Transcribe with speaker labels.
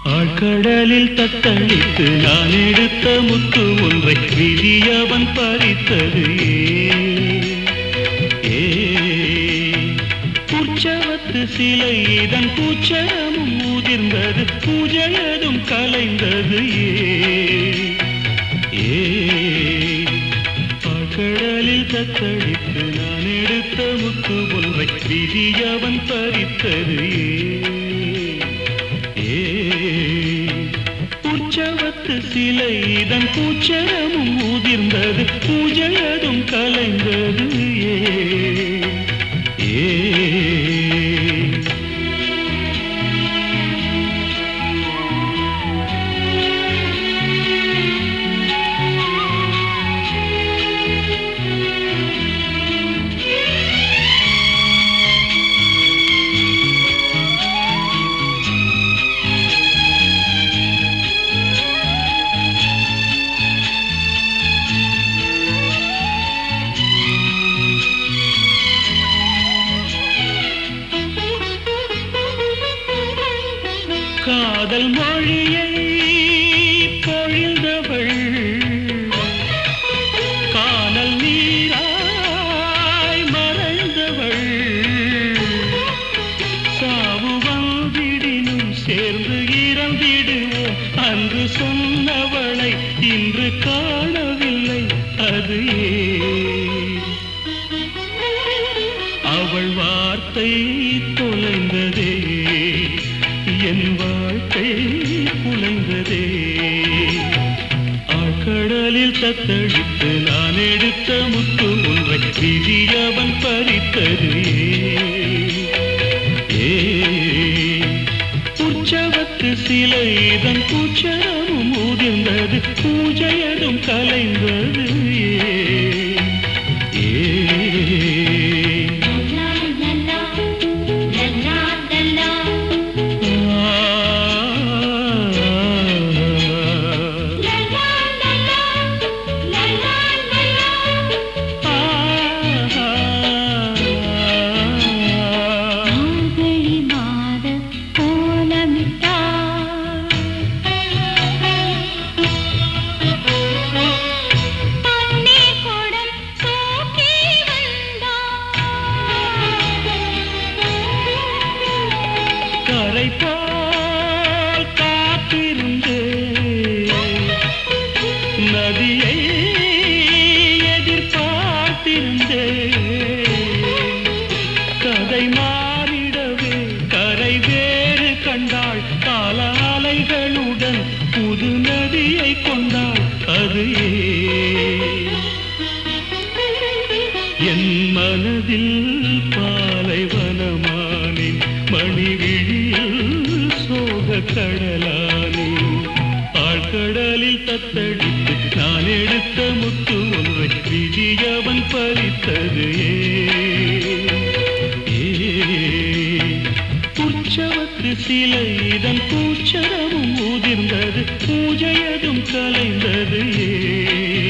Speaker 1: ஆழ்கடலில் தத்தளித்து நான் எடுத்த முத்து ஒன்றை விதியவன் பறித்தது உற்சவத்து சிலை இதன் பூச்சரமும் ஊதிர்ந்தது பூஜையதும் கலைந்தது ஆழ்கடலில் தத்தளித்து நான் எடுத்த முத்து ஒன்றை விதியவன் பறித்தது உற்சவத்து சிலை இதன் பூச்சரமும் ஊதிர்ந்தது பூஜையதும் கலைந்தது காதல் மொழியை பொழிந்தவள் காணல் நீராய் மறைந்தவள் சாவு வந்திடினும் சேர்ந்து இறந்திடுவோம் அன்று சொன்னவளை இன்று காணவில்லை அது அவள் வார்த்தை தொலைந்ததே என் வாழ்க்கை குலைந்ததே ஆழ்கடலில் தத்தளித்து நான் எடுத்த முத்து ஒன்றை விதியவன் பறித்தது உற்சவத்து சிலை இதன் பூச்சரமும் ஊதிர்ந்தது பூஜையதும் கலைந்தது போல் காத்திருந்து நதியை எதிர்பார்த்திருந்தே கதை மாறிடவே கரை வேறு கண்டாள் கால அலைகளுடன் புது நதியை கொண்டாள் அது என் மனதில் பாலைவனமானேன் மணிவிழியில் சோக கடலானே ஆழ்கடலில் தத்தடித்து நான் எடுத்த முத்து ஒன்றை விதியவன் பறித்தது உற்சவத்து சிலை இதன் பூச்சரமும் ஊதிர்ந்தது பூஜையதும் கலைந்தது